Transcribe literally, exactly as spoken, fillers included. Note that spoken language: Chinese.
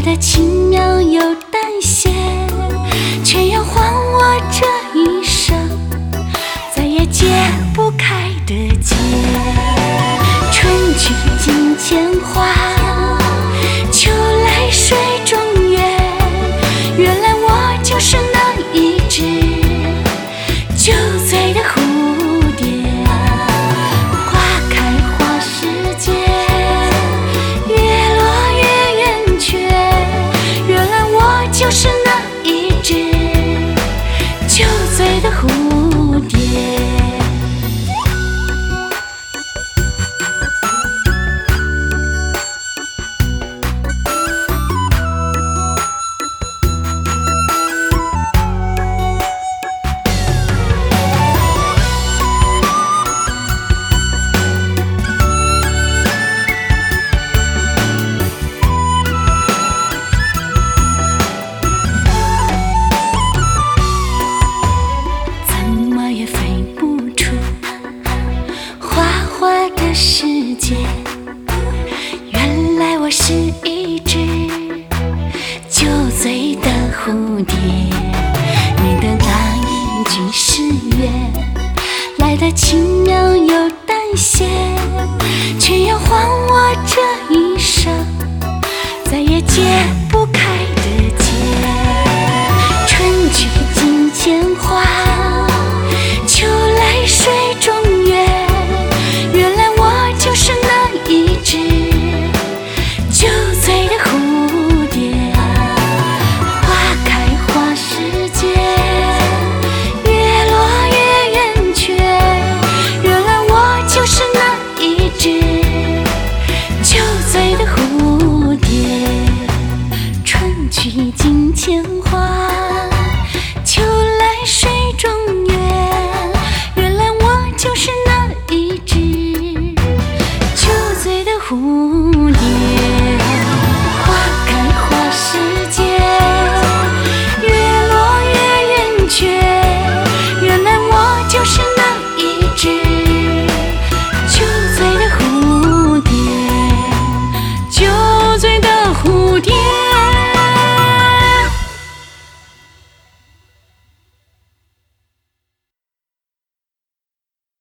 的轻描又淡写，却要还我这一生再也解不开的结。春去金钱花，秋来水中月，原来我就是那一只酒醉的蝴蝶。花开花时节，月落月圆缺，原来我就是那一只酒醉的蝴蝶。飞不出花花的世界。